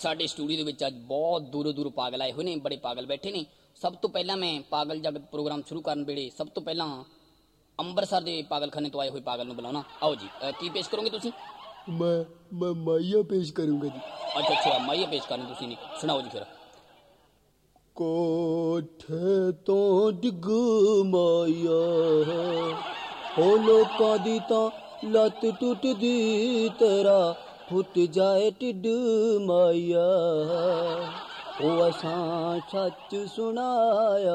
ਸਾਡੇ ਸਟੂਡੀਓ ਦੇ ਵਿੱਚ ਅੱਜ ਬਹੁਤ ਦੂਰੋਂ ਦੂਰੋਂ ਪਾਗਲ ਆਏ ਹੋਏ ਨੇ, ਬੜੇ ਪਾਗਲ ਬੈਠੇ ਨੇ। ਸਭ ਤੋਂ ਪਹਿਲਾਂ ਮੈਂ ਪਾਗਲ ਜਗਤ ਪ੍ਰੋਗਰਾਮ ਸ਼ੁਰੂ ਕਰਨ ਵੇਲੇ ਸਭ ਤੋਂ ਪਹਿਲਾਂ ਅੰਮ੍ਰਿਤਸਰ ਦੇ ਪਾਗਲਖਾਨੇ ਤੋਂ ਆਏ ਹੋਏ ਪਾਗਲ ਨੂੰ ਬੁਲਾਉਣਾ। ਆਓ ਜੀ, ਕੀ ਪੇਸ਼ ਕਰੋਗੇ ਤੁਸੀਂ? ਮੈਂ ਮਾਈਆ ਪੇਸ਼ ਕਰੂੰਗਾ ਜੀ। ਅੱਛਾ, ਮਾਈਆ ਪੇਸ਼ ਕਰਨੀ ਤੁਸੀਂ ਨੇ, ਸੁਣਾਓ ਜੀ ਫਿਰ। ਕੋਠੇ ਤੋਂ ਡਿੱਗ ਮਾਇਆ ਹੋ ਲੋਕਾਂ ਦੀ ਤਾਂ ਲੱਤ ਟੁੱਟਦੀ, ਤੇਰਾ ਫੁੱਟ ਜਾਏ ਢਿੱਡ ਮਾਇਆ। ਉਹ ਅਸਾਂ ਸੱਚ ਸੁਣਾਇਆ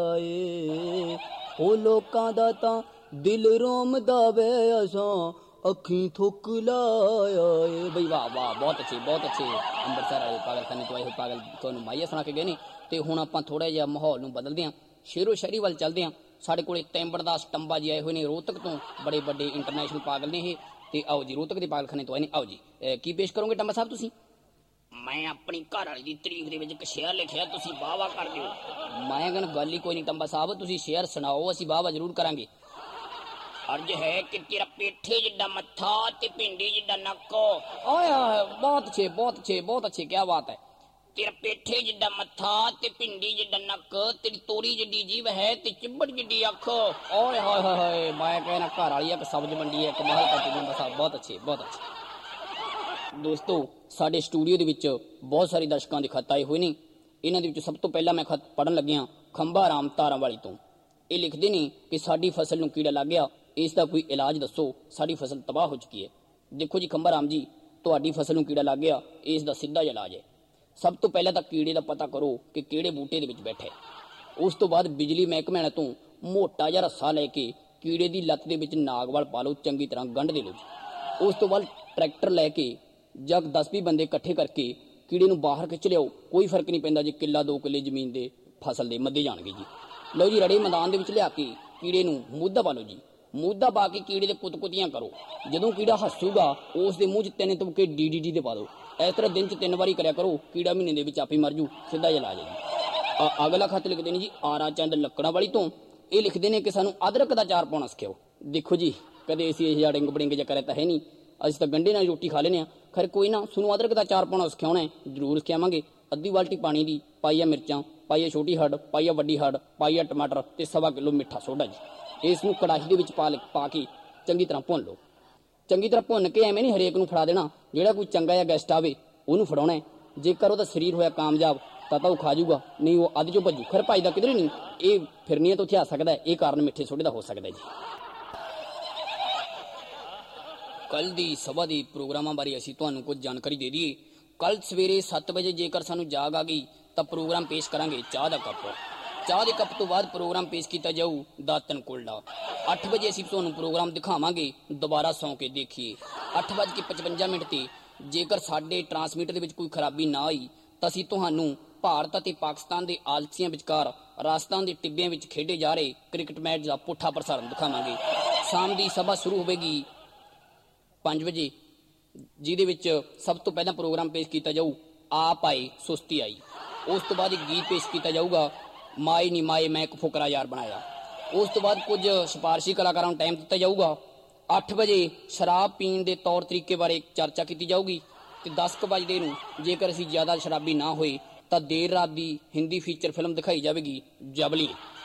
ਏ, ਉਹ ਲੋਕਾਂ ਦਾ ਤਾਂ ਦਿਲ ਰੋਮਦਾ ਵੇ, ਅਸਾਂ ਅੱਖੀਂ ਥੁੱਕ ਲਾਇਆ ਏ। ਬਈ ਵਾਹ ਵਾਹ, ਬਹੁਤ ਅੱਛੇ ਬਹੁਤ ਅੱਛੇ। ਅੰਮ੍ਰਿਤਸਰ ਵਾਲੇ ਪਾਗਲਖਾਨੇ ਤੋਂ ਆਏ ਹੋਏ ਪਾਗਲ ਤੁਹਾਨੂੰ ਮਾਈਆ ਸੁਣਾ ਕੇ ਗਏ ਨੇ। ਤੇ ਹੁਣ ਆਪਾਂ ਥੋੜਾ ਜਿਹਾ ਮਾਹੌਲ ਨੂੰ ਬਦਲਦੇ ਹਾਂ, ਸ਼ੇਰੋ ਸ਼ਾਇਰੀ ਵੱਲ ਚੱਲਦੇ ਹਾਂ। ਸਾਡੇ ਕੋਲੇ ਤੈਂਬੜਦਾਸ ਟੰਬਾ ਜੀ ਆਏ ਹੋਏ ਨੇ ਰੋਹਤਕ ਤੋਂ, ਬੜੇ ਵੱਡੇ ਇੰਟਰਨੈਸ਼ਨਲ ਪਾਗਲ ਨੇ ਇਹ। ਤੇ ਆਓ ਜੀ, ਰੋਹਤਕ ਦੇ ਪਾਗਲਖਾਨੇ ਤੋਂ ਆਏ ਨੇ। ਆਓ ਜੀ, ਕੀ ਪੇਸ਼ ਕਰੋਗੇ ਟੰਬਾ ਸਾਹਿਬ ਤੁਸੀਂ? ਮੈਂ ਆਪਣੀ ਘਰ ਵਾਲੀ ਦੀ ਤਰੀਕ ਦੇ ਵਿੱਚ ਇੱਕ ਸ਼ੇਅਰ ਲਿਖਿਆ, ਤੁਸੀਂ ਵਾਹ ਕਰ ਦਿਓ। ਮੈਂ ਕਹਿੰਦਾ ਗੱਲ ਹੀ ਕੋਈ ਨਹੀਂ ਟੰਬਾ ਸਾਹਿਬ, ਤੁਸੀਂ ਸ਼ੇਅਰ ਸੁਣਾਓ, ਅਸੀਂ ਵਾਹ ਜ਼ਰੂਰ ਕਰਾਂਗੇ। ਅਰਜ ਹੈ ਕਿ ਤੇਰਾ ਪੇਠੇ ਜਿੱਡਾ ਮੱਥਾ ਤੇ ਪਿੰਡੀ ਜਿੱਡਾ ਨੱਕ। ਓਏ ਬਹੁਤ ਅੱਛੇ ਬਹੁਤ ਅੱਛੇ ਬਹੁਤ ਅੱਛੇ, ਕੀ ਬਾਤ ਹੈ। ਤੇਰਾ ਪੇਠੇ ਜਿੱਡਾ ਮੱਥਾ ਤੇ ਪਿੰਡੀ ਜਿੱਡਾ ਨੱਕ, ਤੇਰੀ ਤੋਰੀ ਜਿੱਡੀ ਜੀਭ ਹੈ ਤੇ ਚਿੱਬੜ ਜਿੱਡੀ ਅੱਖ। ਓਏ ਹੋਏ ਹੋਏ ਹੋਏ, ਮੈਂ ਕਹਿੰਦਾ ਘਰ ਵਾਲੀ ਇੱਕ ਸਬਜ਼ ਮੰਡੀ ਹੈ, ਕਮਾਲ ਕਰਤੀ ਟੰਬਾ ਸਾਹਿਬ, ਬਹੁਤ ਅੱਛੇ ਬਹੁਤ ਅੱਛੇ। ਦੋਸਤੋ, ਸਾਡੇ ਸਟੂਡੀਓ ਦੇ ਵਿੱਚ ਬਹੁਤ ਸਾਰੇ ਦਰਸ਼ਕਾਂ ਦੇ ਖੱਤ ਆਏ ਹੋਏ ਨੇ। ਇਹਨਾਂ ਦੇ ਵਿੱਚ ਸਭ ਤੋਂ ਪਹਿਲਾਂ ਮੈਂ ਖੱਤ ਪੜ੍ਹਨ ਲੱਗਿਆ ਖੰਭਾ ਰਾਮ ਤਾਰਾਂ ਵਾਲੀ ਤੋਂ। ਇਹ ਲਿਖਦੇ ਨੇ ਕਿ ਸਾਡੀ ਫਸਲ ਨੂੰ ਕੀੜਾ ਲੱਗ ਗਿਆ, ਇਸ ਦਾ ਕੋਈ ਇਲਾਜ ਦੱਸੋ, ਸਾਡੀ ਫਸਲ ਤਬਾਹ ਹੋ ਚੁੱਕੀ ਹੈ। ਦੇਖੋ ਜੀ ਖੰਭਾ ਰਾਮ ਜੀ, ਤੁਹਾਡੀ ਫਸਲ ਨੂੰ ਕੀੜਾ ਲੱਗ ਗਿਆ, ਇਸ ਦਾ ਸਿੱਧਾ ਇਲਾਜ ਹੈ। ਸਭ ਤੋਂ ਪਹਿਲਾਂ ਤਾਂ ਕੀੜੇ ਦਾ ਪਤਾ ਕਰੋ ਕਿ ਕਿਹੜੇ ਬੂਟੇ ਦੇ ਵਿੱਚ ਬੈਠੇ। ਉਸ ਤੋਂ ਬਾਅਦ ਬਿਜਲੀ ਮਹਿਕਮੇ ਤੋਂ ਮੋਟਾ ਜਿਹਾ ਰੱਸਾ ਲੈ ਕੇ ਕੀੜੇ ਦੀ ਲੱਤ ਦੇ ਵਿੱਚ ਨਾਗਵਾਲ ਪਾ ਲਓ, ਚੰਗੀ ਤਰ੍ਹਾਂ ਗੰਢ ਦੇ ਲਓ ਜੀ। ਉਸ ਤੋਂ ਬਾਅਦ ਟਰੈਕਟਰ ਲੈ ਕੇ ਜਗ 10-20 ਬੰਦੇ ਇਕੱਠੇ ਕਰਕੇ ਕੀੜੇ ਨੂੰ ਬਾਹਰ ਖਿੱਚ ਲਿਆਓ, ਕੋਈ ਫਰਕ ਨਹੀਂ ਪੈਂਦਾ ਜੀ, ਕਿੱਲਾ 2 ਕਿੱਲੇ ਜ਼ਮੀਨ ਦੇ ਫਸਲ ਦੇ ਮੱਧੇ ਜਾਣਗੇ ਜੀ। ਲਓ ਜੀ, ਰੜੇ ਮੈਦਾਨ ਦੇ ਵਿੱਚ ਲਿਆ ਕੇ ਕੀੜੇ ਨੂੰ ਮੂਧਾ ਪਾ ਲਓ ਜੀ। ਮੂਧਾ ਪਾ ਕੇ ਕੀੜੇ ਦੇ ਕੁੱਤਕੁੱਤੀਆਂ ਕਰੋ। ਜਦੋਂ ਕੀੜਾ ਹੱਸੂਗਾ ਉਸ ਦੇ ਮੂੰਹ 'ਚ 3 ਤੁਪਕੇ DDT ਦੇ ਪਾ ਦਿਓ। ਇਸ ਤਰ੍ਹਾਂ ਦਿਨ 'ਚ 3 ਵਾਰੀ ਕਰਿਆ ਕਰੋ, ਕੀੜਾ ਮਹੀਨੇ ਦੇ ਵਿੱਚ ਆਪੇ ਮਰ ਜੂ, ਸਿੱਧਾ ਜਿਹਾ ਇਲਾਜ ਹੈ ਜੀ। ਅਗਲਾ ਖੱਤ ਲਿਖਦੇ ਨੇ ਜੀ ਆਰਾ ਚੰਦ ਲੱਕੜਾਂ ਵਾਲੀ ਤੋਂ। ਇਹ ਲਿਖਦੇ ਨੇ ਕਿ ਸਾਨੂੰ ਅਦਰਕ ਦਾ ਚਾਰ ਪਾਉਣਾ ਸਿਖਾਓ। ਦੇਖੋ ਜੀ, ਕਦੇ ਅਸੀਂ ਇਹ ਜਿਹਾ ਡਿੰਗ ਬੜਿੰਗ ਜਿਹਾ ਕਰਿਆ ਤਾਂ ਹੈ ਨਹੀਂ, ਅਸੀਂ ਤਾਂ ਗੰਢੇ ਨਾਲ ਰੋਟੀ ਖਾ ਲੈਂਦੇ ਹਾਂ। ਖੈਰ ਕੋਈ ਨਾ, ਤੁਹਾਨੂੰ ਅਦਰਕ ਦਾ ਚਾਰ ਪਾਉਣਾ ਸਿਖਾਉਣਾ ਹੈ, ਜ਼ਰੂਰ ਸਿਖਾਵਾਂਗੇ। ਅੱਧੀ ਬਾਲਟੀ ਪਾਣੀ ਦੀ, ਪਾਈਆ ਮਿਰਚਾਂ, ਪਾਈਆ ਛੋਟੀ ਹੱਡ, ਪਾਈਆ ਵੱਡੀ ਹੱਡ, ਪਾਈਆ ਟਮਾਟਰ ਤੇ 1.25 ਕਿਲੋ ਮਿੱਠਾ ਸੋਡਾ ਜੀ। ਇਸ ਨੂੰ ਕੜਾਹੀ ਦੇ ਵਿੱਚ ਪਾ ਕੇ ਚੰਗੀ ਤਰ੍ਹਾਂ ਭੁੰਨ ਲਓ। ਚੰਗੀ ਤਰ੍ਹਾਂ ਭੁੰਨ ਕੇ ਐਵੇਂ ਨਹੀਂ ਹਰੇਕ ਨੂੰ ਫੜਾ ਦੇਣਾ, ਜਿਹੜਾ ਕੋਈ ਚੰਗਾ ਜਿਹਾ ਗੈਸਟ ਆਵੇ ਉਹਨੂੰ ਫੜਾਉਣਾ ਹੈ। ਜੇਕਰ ਉਹਦਾ ਸਰੀਰ ਹੋਇਆ ਕਾਮਯਾਬ ਤਾਂ ਉਹ ਖਾ ਜੂਗਾ, ਨਹੀਂ ਉਹ ਅੱਧ ਚੋਂ ਭੱਜੂ। ਖੈਰ ਭੱਜਦਾ ਕਿਧਰੇ ਨਹੀਂ, ਇਹ ਫਿਰਨੀਆਂ ਤੋਂ ਇੱਥੇ ਆ ਸਕਦਾ, ਇਹ ਕਾਰਨ ਮਿੱਠੇ ਸੋਡੇ ਦਾ ਹੋ ਸਕਦਾ ਜੀ। ਕੱਲ ਦੀ ਸਭਾ ਦੇ ਪ੍ਰੋਗਰਾਮਾਂ ਬਾਰੇ ਅਸੀਂ ਤੁਹਾਨੂੰ ਕੁਝ ਜਾਣਕਾਰੀ ਦੇ ਦਈਏ। ਕੱਲ ਸਵੇਰੇ 7 ਵਜੇ ਜੇਕਰ ਸਾਨੂੰ ਜਾਗ ਆ ਗਈ ਤਾਂ ਪ੍ਰੋਗਰਾਮ ਪੇਸ਼ ਕਰਾਂਗੇ ਚਾਹ ਦਾ ਕੱਪ। ਚਾਹ ਦੇ ਕੱਪ ਤੋਂ ਬਾਅਦ ਪ੍ਰੋਗਰਾਮ ਪੇਸ਼ ਕੀਤਾ ਜਾਊ ਦਾਤਨ ਕੁਲਡਾ। 8 ਵਜੇ ਅਸੀਂ ਤੁਹਾਨੂੰ ਪ੍ਰੋਗਰਾਮ ਦਿਖਾਵਾਂਗੇ, ਦੁਬਾਰਾ ਸੌਂ ਕੇ ਦੇਖੀਏ। 8:55 ਤੇ ਜੇਕਰ ਸਾਡੇ ਟਰਾਂਸਮੀਟਰ ਦੇ ਵਿੱਚ ਕੋਈ ਖਰਾਬੀ ਨਾ ਆਈ ਤਾਂ ਅਸੀਂ ਤੁਹਾਨੂੰ ਭਾਰਤ ਅਤੇ ਪਾਕਿਸਤਾਨ ਦੇ ਆਲਸੀਆਂ ਵਿਚਕਾਰ ਰਾਜਸਥਾਨ ਦੇ ਟਿੱਬਿਆਂ ਵਿੱਚ ਖੇਡੇ ਜਾ ਰਹੇ ਕ੍ਰਿਕਟ ਮੈਚ ਦਾ ਪੁੱਠਾ ਪ੍ਰਸਾਰਣ ਦਿਖਾਵਾਂਗੇ। ਸ਼ਾਮ ਦੀ ਸਭਾ ਸ਼ੁਰੂ ਹੋਵੇਗੀ 5 ਵਜੇ, ਜਿਹਦੇ ਵਿੱਚ ਸਭ ਤੋਂ ਪਹਿਲਾਂ ਪ੍ਰੋਗਰਾਮ ਪੇਸ਼ ਕੀਤਾ ਜਾਊ ਆਪ ਆਏ ਸੁਸਤੀ ਆਈ। ਉਸ ਤੋਂ ਬਾਅਦ ਇੱਕ ਗੀਤ ਪੇਸ਼ ਕੀਤਾ ਜਾਊਗਾ ਮਾਏ ਨੀ ਮਾਏ ਮੈਂ ਇੱਕ ਫੁਕਰਾ ਯਾਰ ਬਣਾਇਆ। ਉਸ ਤੋਂ ਬਾਅਦ ਕੁਝ ਸਿਫਾਰਸ਼ੀ ਕਲਾਕਾਰਾਂ ਨੂੰ ਟਾਈਮ ਦਿੱਤਾ ਜਾਊਗਾ। 8 ਵਜੇ ਸ਼ਰਾਬ ਪੀਣ ਦੇ ਤੌਰ ਤਰੀਕੇ ਬਾਰੇ ਚਰਚਾ ਕੀਤੀ ਜਾਊਗੀ ਤੇ 10 ਵਜੇ ਨੂੰ ਜੇਕਰ ਅਸੀਂ ਜ਼ਿਆਦਾ ਸ਼ਰਾਬੀ ਨਾ ਹੋਏ ਤਾਂ ਦੇਰ ਰਾਤ ਦੀ ਹਿੰਦੀ ਫੀਚਰ ਫਿਲਮ ਦਿਖਾਈ ਜਾਵੇਗੀ ਜਬਲੀ।